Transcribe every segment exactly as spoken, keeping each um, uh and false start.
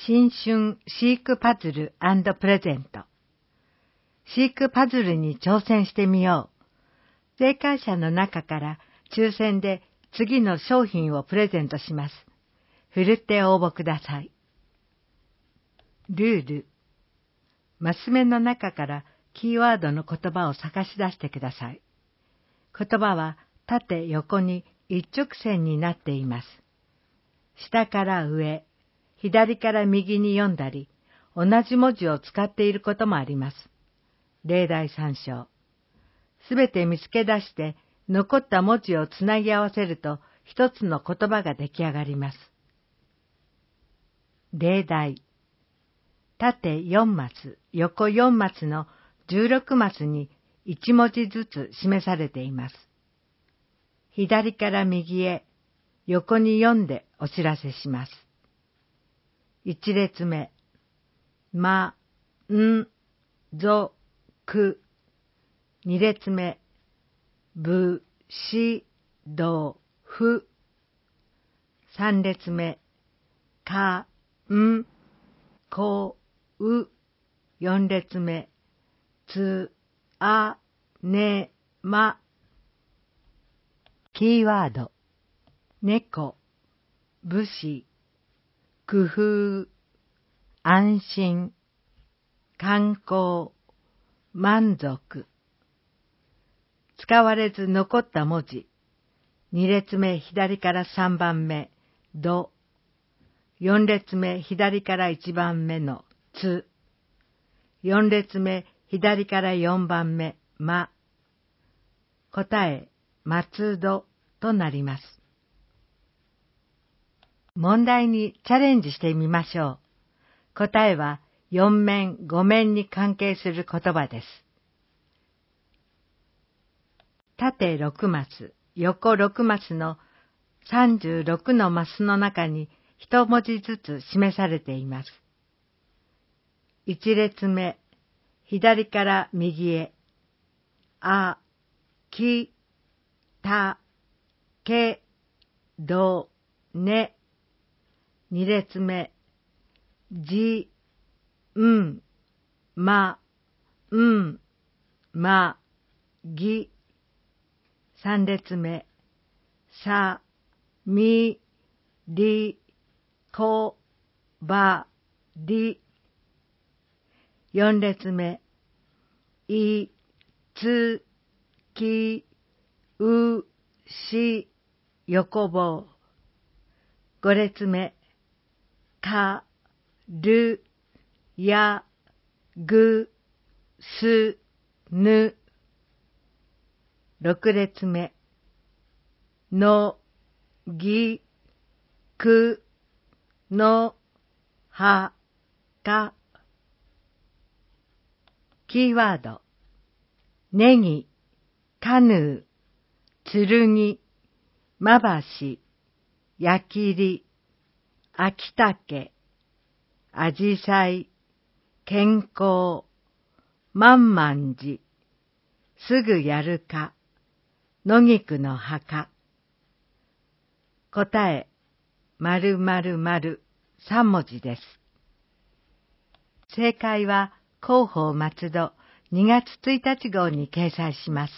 新春シークパズル&プレゼント。シークパズルに挑戦してみよう。正解者の中から抽選で次の商品をプレゼントします。ふるって応募ください。ルール。マス目の中からキーワードの言葉を探し出してください。言葉は縦横に一直線になっています。下から上、左から右に読んだり、同じ文字を使っていることもあります。例題参照。すべて見つけ出して、残った文字をつなぎ合わせると、一つの言葉が出来上がります。例題。縦よんマス、横よんマスのじゅうろくマスにいち文字ずつ示されています。左から右へ、横に読んでお知らせします。一列目、ま、ん、ぞ、く。二列目、ぶ、し、ど、ふ。三列目、か、ん、こ、う。四列目、つ、あ、ね、ま。キーワード、猫、武士、工夫、安心、観光、満足。使われず残った文字。二列目左から三番目、ど。四列目左から一番目のつ。四列目左から四番目、ま。答え、松戸となります。問題にチャレンジしてみましょう。答えは四面、五面に関係する言葉です。縦ろくマス、横ろくマスのさんじゅうろくのマスの中に一文字ずつ示されています。一列目、左から右へ、あ、き、た、け、ど、ね。二列目、じ、ん、ま、ん、ま、ぎ。三列目、さ、み、り、こ、ば、り。四列目、い、つ、き、う、し、横棒。五列目、か、る、や、ぐ、す、ぬ。六列目、の、ぎ、く、の、は、か。キーワード、ネギ、カヌー、つるぎ、まばし、やきり、秋竹、あじさい、健康、まんまんじ、すぐやるか、野菊の墓。答え、まるまるまる三文字です。正解は広報松戸にがつついたち号に掲載します。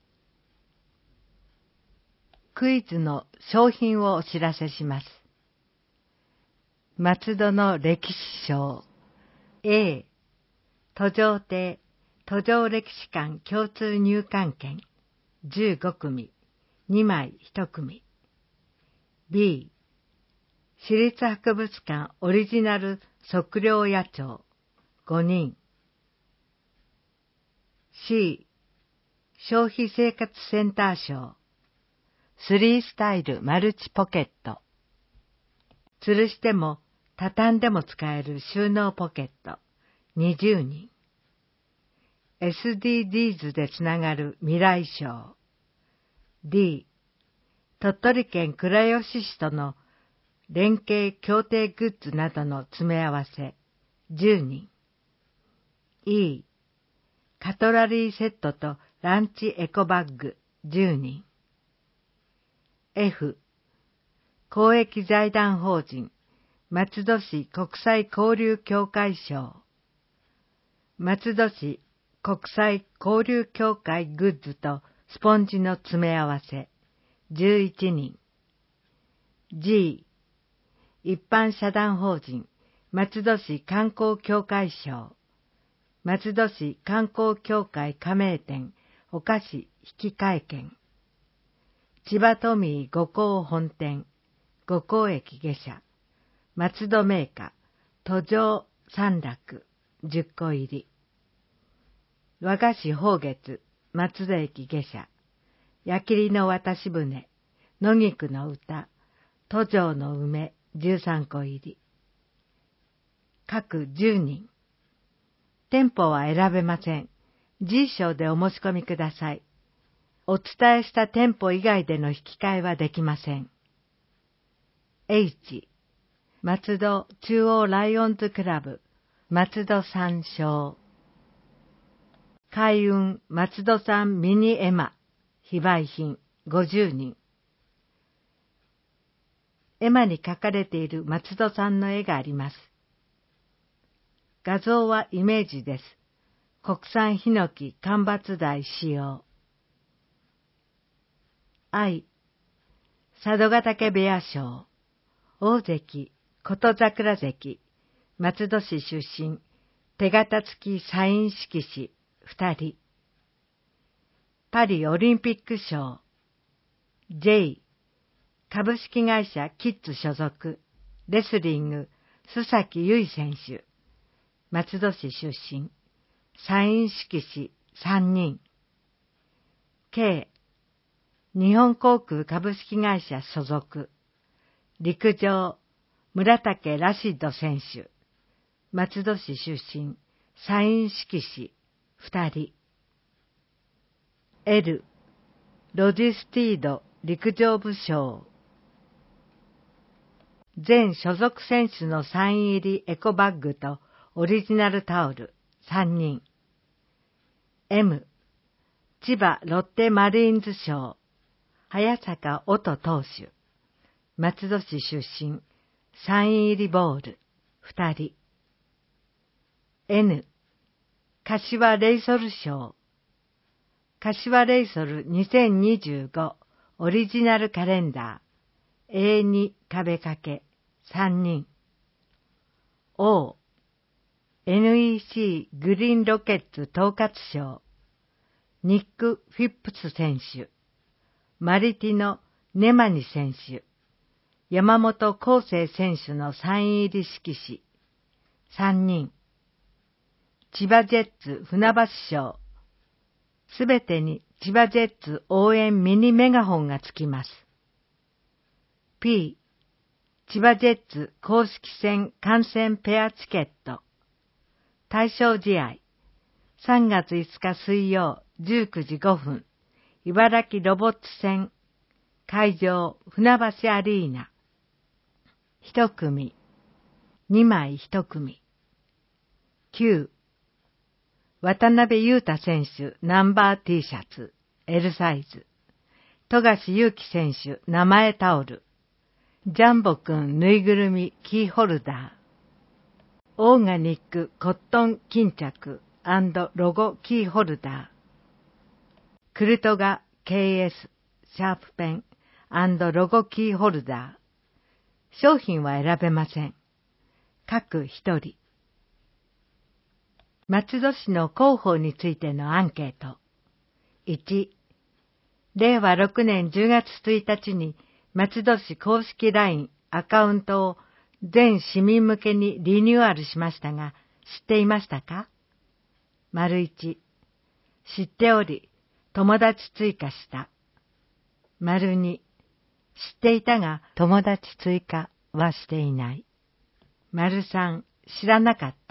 クイズの商品をお知らせします。松戸の歴史賞 A 途上亭途上歴史館共通入館券じゅうごくみにまいいちくみ。 B 市立博物館オリジナル測量野鳥ごにん。 C 消費生活センター賞スリースタイルマルチポケット。吊るしても畳んでも使える収納ポケットにじゅうにん。エスディージーズ でつながる未来賞 D 鳥取県倉吉市との連携協定グッズなどの詰め合わせじゅうにん。E カトラリーセットとランチエコバッグじゅうにん。F 公益財団法人松戸市国際交流協会賞。松戸市国際交流協会グッズとスポンジの詰め合わせ、じゅういちにん。G、一般社団法人松戸市観光協会賞。松戸市観光協会加盟店お菓子引換券。千葉都民五港本店、五港駅下車、松戸銘菓、途上三楽、じゅっこ入り。和菓子宝月、松戸駅下車、矢切の渡し船、野菊の歌、途上の梅、じゅうさんこ入り。各じゅうにん。店舗は選べません。G 賞でお申し込みください。お伝えした店舗以外での引き換えはできません。H、松戸中央ライオンズクラブ、松戸山椒。開運松戸産ミニ絵馬、非売品ごじゅうにん。絵馬に描かれている松戸さんの絵があります。画像はイメージです。国産ヒノキ間伐材使用。愛、佐渡ヶ嶽部屋賞。大関、琴桜関、松戸市出身、手形付きサイン色紙、二人。パリオリンピック賞。J、株式会社キッズ所属、レスリング、須崎優衣選手、松戸市出身、サイン色紙三人。K、日本航空株式会社所属、陸上、村竹ラシッド選手、松戸市出身、サイン色紙二人。L、ロジスティード陸上部賞。全所属選手のサイン入りエコバッグとオリジナルタオルさんにん。M、千葉ロッテマリーンズ賞。早坂音投手。松戸市出身。サイン入りボールふたり。N、柏レイソル賞。柏レイソルにせんにじゅうごオリジナルカレンダー。エーに 壁掛けさんにん。O、エヌイーシー グリーンロケッツ統括賞。ニック・フィップス選手。マリティノ・ネマニ選手。山本康生選手のサイン入り色紙。さんにん。千葉ジェッツ船橋賞。すべてに千葉ジェッツ応援ミニメガホンがつきます。P、千葉ジェッツ公式戦観戦ペアチケット。対象試合。さんがついつか水曜じゅうくじごふん。茨城ロボッツ戦。会場船橋アリーナ。一組。二枚一組。きゅう、渡辺裕太選手ナンバー T シャツ L サイズ。富樫勇樹選手名前タオル。ジャンボくんぬいぐるみキーホルダー。オーガニックコットン巾着&ロゴキーホルダー。クルトガ ケーエス シャープペン&ロゴキーホルダー。商品は選べません。各一人。松戸市の広報についてのアンケート。いち、れいわろくねんじゅうがつついたちに松戸市公式 ライン アカウントを全市民向けにリニューアルしましたが、知っていましたか？丸いち、知っており、友達追加した。丸に、知っていたが友達追加はしていない。丸さん、知らなかった。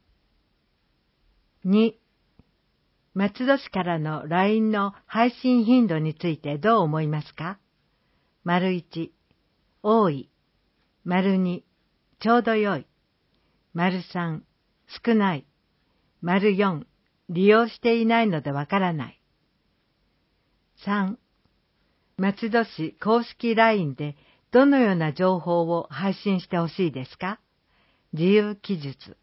に、松戸市からの ライン の配信頻度についてどう思いますか？丸いち、多い。丸に、ちょうどよい。丸さん、少ない。丸よん、利用していないのでわからない。さん、松戸市公式 ライン でどのような情報を配信してほしいですか？自由記述。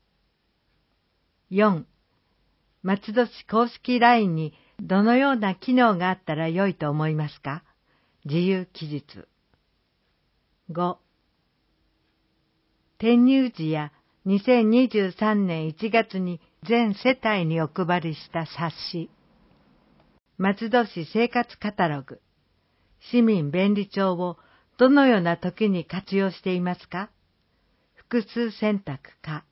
よん. 松戸市公式 ライン にどのような機能があったら良いと思いますか？自由記述。ご. 転入時やにせんにじゅうさんねんいちがつに全世帯にお配りした冊子。松戸市生活カタログ。市民便利帳をどのような時に活用していますか？複数選択か。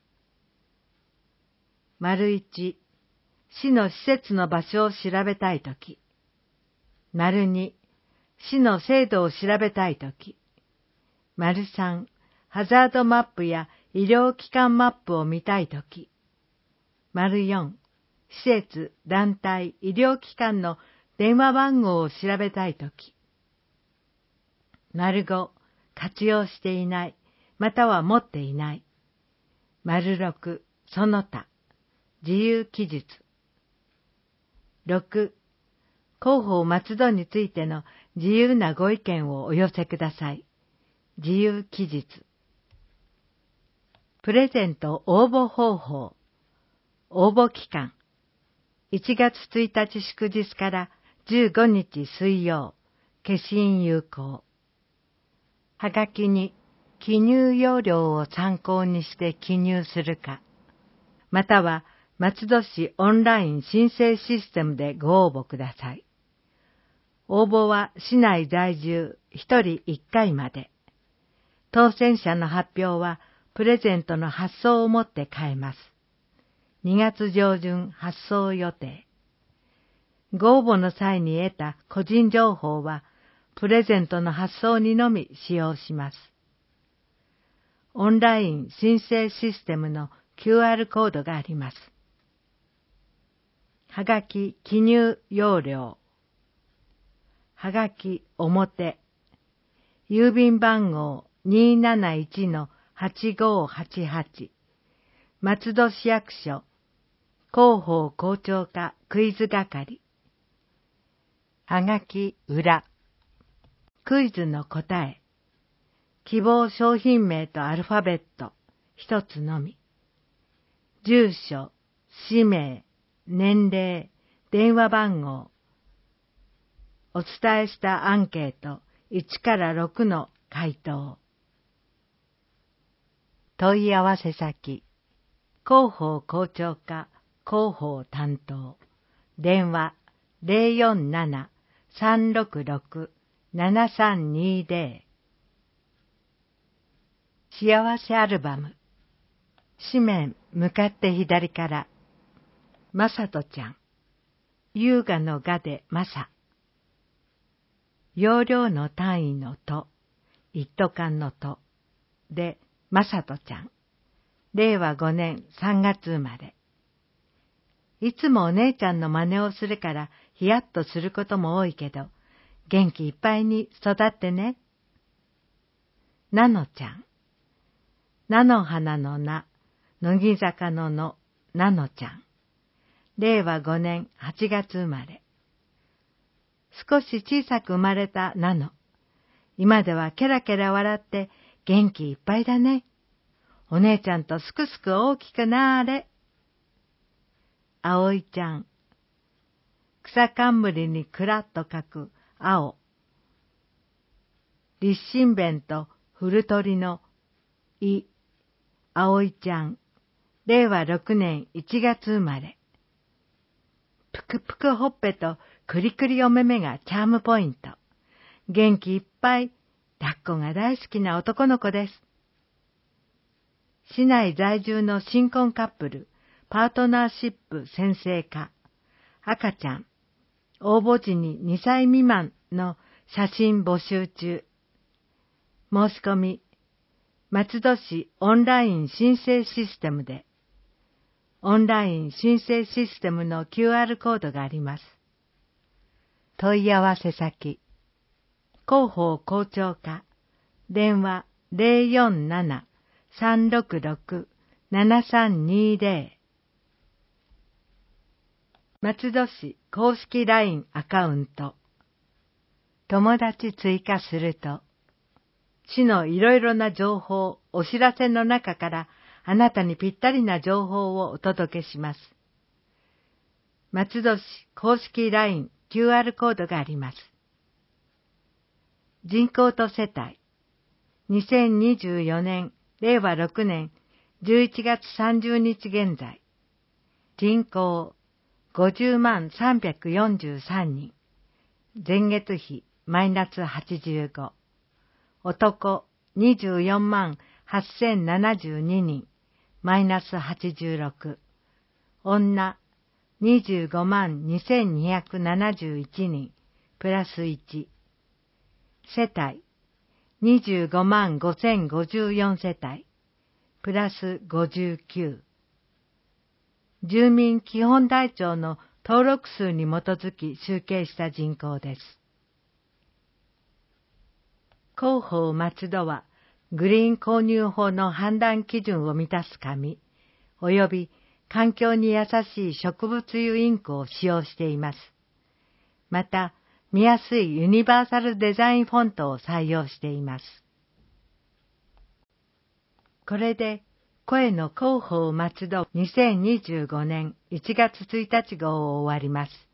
丸いち、市の施設の場所を調べたいとき。丸に、市の制度を調べたいとき。丸さん、ハザードマップや医療機関マップを見たいとき。丸よん、施設、団体、医療機関の電話番号を調べたいとき。丸ご、活用していない、または持っていない。丸ろく、その他、自由記述。ろく、広報松戸についての自由なご意見をお寄せください。自由記述。プレゼント応募方法。応募期間。いちがつついたち祝日からじゅうごにち水曜、消印有効。はがきに記入要領を参考にして記入するか、または松戸市オンライン申請システムでご応募ください。応募は市内在住ひとりいっかいまで。当選者の発表はプレゼントの発送をもって変えます。にがつ上旬発送予定。ご応募の際に得た個人情報はプレゼントの発送にのみ使用します。オンライン申請システムの キューアール コードがあります。はがき記入要領。はがき表。郵便番号 にーなないちのはちごーはちはち。松戸市役所。広報校長課クイズ係。はがき裏。クイズの答え。希望商品名とアルファベット一つのみ。住所、氏名、年齢、電話番号。お伝えしたアンケートいちからろくの回答。問い合わせ先。広報校長課広報担当。電話 ゼロよんなな さんろくろく ななさんにゼロ。幸せアルバム。紙面向かって左から。まさとちゃん。優雅の雅でまさ。容量の単位のと、一斗缶のと、で、まさとちゃん。れいわごねんさんがつ生まれ。いつもお姉ちゃんの真似をするからヒヤッとすることも多いけど、元気いっぱいに育ってね。なのちゃん。菜の花のな、乃木坂のの、なのちゃん。れいわごねんはちがつ生まれ。少し小さく生まれたなの。今ではケラケラ笑って元気いっぱいだね。お姉ちゃんとすくすく大きくなーれ。あおいちゃん。草冠にくらっと書く青。立身弁と古鳥のい。あおいちゃん。れいわろくねんいちがつ生まれ。ぷくぷくほっぺとくりくりお目目がチャームポイント。元気いっぱい、抱っこが大好きな男の子です。市内在住の新婚カップル、パートナーシップ宣誓課、赤ちゃん、応募時ににさい未満の写真募集中。申し込み、松戸市オンライン申請システムで、オンライン申請システムの キューアール コードがあります。問い合わせ先、広報校長課、電話 ゼロよんなな さんろくろく ななさんにゼロ。松戸市公式 ライン アカウント。友達追加すると、 市のいろいろな情報、お知らせの中からあなたにぴったりな情報をお届けします。松戸市公式 ライン キューアール コードがあります。人口と世帯、にせんにじゅうよねん、れいわろくねんじゅういちがつさんじゅうにち現在、人口ごじゅうまんさんびゃくよんじゅうさんにん、前月比マイナスはちじゅうご、男にじゅうよんまんはっせんななじゅうににん、マイナスはちじゅうろく、女にじゅうごまんにせんにひゃくななじゅういちにん、プラスいち、世帯にじゅうごまんごせんごじゅうよん世帯、プラスごじゅうきゅう。住民基本台帳の登録数に基づき集計した人口です。広報松戸は、グリーン購入法の判断基準を満たす紙、及び環境に優しい植物油インクを使用しています。また、見やすいユニバーサルデザインフォントを採用しています。これで、声の広報松戸にせんにじゅうごねんいちがつついたち号を終わります。